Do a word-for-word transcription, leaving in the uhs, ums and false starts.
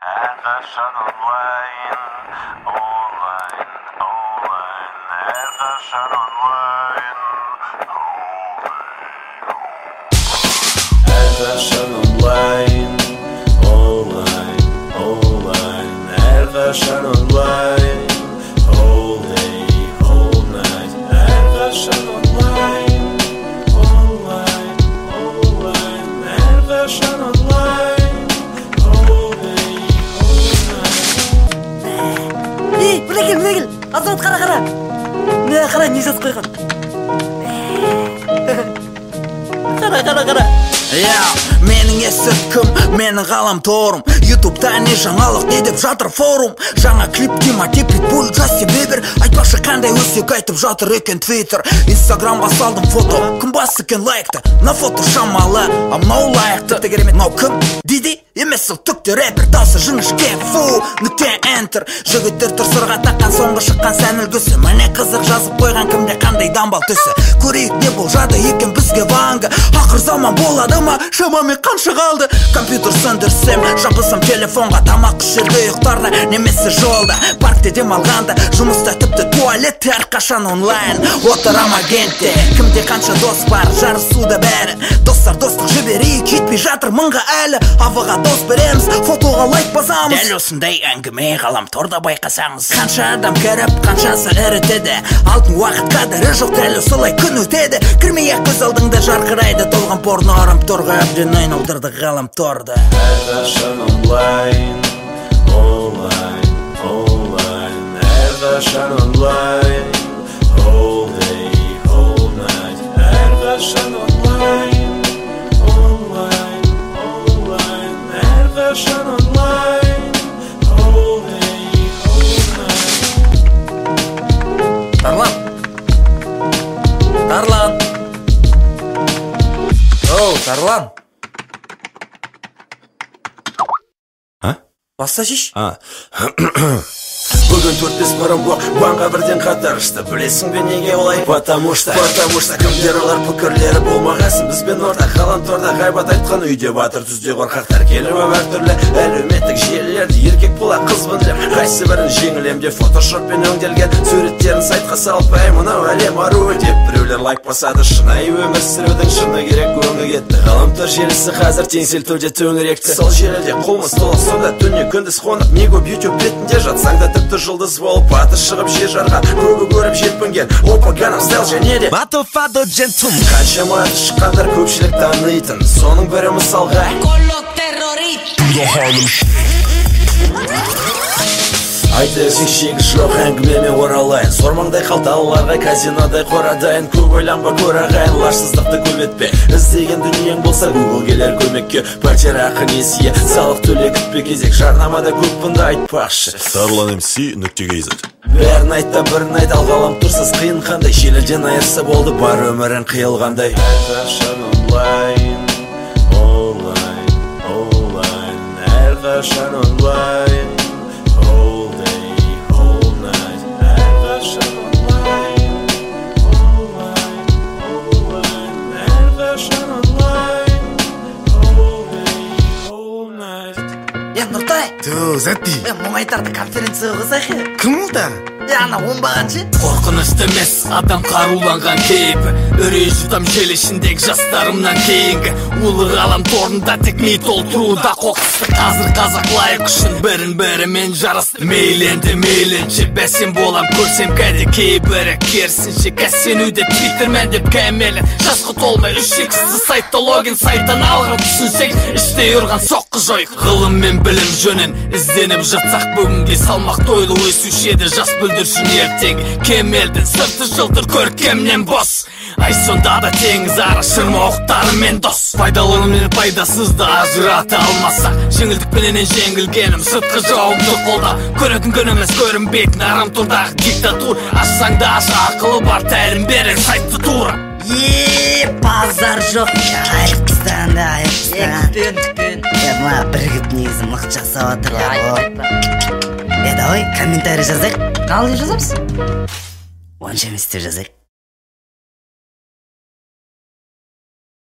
Әрқашан онлайн, онлайн, онлайн, әрқашан онлайн, әрқашан онлайн, онлайн, онлайн, әрқашан онлайн, whole day, whole night, әрқашан онлайн, онлайн, онлайн, әрқашан онлайн. Білегіл, білегіл, азамат қара-қара. Не қара, не жазып қойған. Қара-қара-қара. Менің есіркім, менің ғаламторым. Ютубта не жаңалық не деп жатыр форум. Жаңа клип Тимати Питбуль, Джастин Бибер. Айтпашы қандай өсек айтып жатыр екен Твиттер. Инстаграмға салдым фото, кім бас екен лайкты. На фото шамалы, а мынау лайықты. Тіпті керемет, мынау кім? Диди емес ол түкті рэпер, даусы жіңішке. Фу, нүкте энтер. Жігіттер тұр сырға таққан соңғы шыққан сән үлгісі. Міне қызық жазып қойған кімде қандай дамбал түсі. Көрейік не бұл жады екен бізге ванга. Ақыр заман болады ма, шамамен қанша қалды. Компьютер сөндірсем, жабылсам телефонға. Тамақ ішерде ұйықтарда, немесе жолда. Паркте демалғанда, жұмыста тіпті туалетте. Әрқашан онлайн, отырам агентте. Кімде қанша дос бар, жарысуда бәрі. Достар достық жіберейік, жетпей жатыр мыңға әлі. Авыға дос береміз, фотоға лайк басамыз. Дәл осындай әңгіме ғаламторда байқасаңыз. Қанша адам кіріп, қаншасы ірітеді. Алтын уақыт қадірі жоқ, дәл осылай күн өтеді. Кірмей-ақ көз алдыңда жарқырайды толған порно. Арам торға әбден айналдырды ғаламторды. Әрқашан онлайн, онлайн, онлайн, әрқашан онлайн, whole day, whole night, әрқашан онлайн, онлайн, онлайн, әрқашан онлайн, whole day, whole night. Тарлан. Тарлан. Оу, Тарлан. А? Баста шеш? А. Бүгін төрт-бес бұрын бұл банға бірден қатарышты. Білесің бе неге олай? Потому что Потому что кімдер олар пікірлері болмағасын. Бізбен орта ғаламторда ғайбат айтқан үйде батыр түзде қорқақтар келіп әртүрлі әлеуметтік желілерді еркек бола қызбын деп қайсы бірін жеңілем деп фотошоппен өңделген суреттерін сайтқа салып әй мынау әлем аруы деп біреулер лайк басады. Шынайы өмір сүрудің шыны керек өңі кетті. Ғаламтор желісі қазір теңселтуде төңіректі. Сол желіде қолмыз толық сонда түнне күндіз қонып не көп YouTube бетінде жатсаң да тіпті жұлдыз болып аты шығып жер жарған көбі көріп жетпінген опа ганам стайл және де Батофадо джентум. қаншама аты шыққандар көпшілік танитын. Соның бірі мысалға айтысың шегі жоқ әңгімеме оралайын. Сормаңдай қалталыларға казинодай қорадайын. Көп ойланба көр ағайын, лажсыздықты көбетпе. Іздеген дүниең болса Google келер көмекке. Пәтер ақы несие, салық төле күтпе кезек. Жарнамада көп бұнда айтпақшы. Тарлан МС нүкте кз. Бәрін айтта бірін айт, ал ғаламторсыз қиын қандай. Желіден айырса болды бар өмірін қиылғандай. Әрқашан онлайн, онлайн, онлайн, әрқашан онлайн, whole day, whole night, әрқашан онлайн, онлайн, онлайн, әрқашан онлайн, whole day, whole night. Е, Нұртай. Ту, зәтти. Е, мұңайтарды конференция қылсақ е. Кім ұлда? Е, ана оңбаған ше. Қорқынышты емес адам қаруланған кейпі. Үрей жұтам жел ішіндегі жастарымнан кейінгі. Улы ғаламторында тек ми толтыруда қоқысты. Қазір қазақ лайық үшін бірін бірімен жарысты. Мейлінді мейлінше бәсен болам көрсем кәде кейбірі керсінше кәсенуде твиттермен деп кәмелі. Жасқы толмай үш иксті сайтта логин сайттан алға түсінсек іште ұрған соққы жойық. Ғылым мен білім жөнін ізденіп жатсақ бүгінге салмақ тойлы өсушеді жас бүлдіршін ертең. Кемелдің сырты жылтыр көркемнен бос. Ай сонда да теңіз ара шырма оқтарымен дос. Пайдалыны мен пайдасызды ажырата алмасақ, жеңілдікпенен жеңілгенім сыртқы жауымды қолда. Көретін күн емес көрінбейтін ғаламтордағы диктатура. Ашсаң да аш ақылы бар тәлім берер сайтты тура. Еее, базар жоқ. Айыптыстан да айыптыстан. Күтпен, күтпен. Е, мына бірігіп негізі мық жасап атырлар ғой. Е, давай комментарий жазайық. Қалай жазамыз? Онша емес деп жазайық.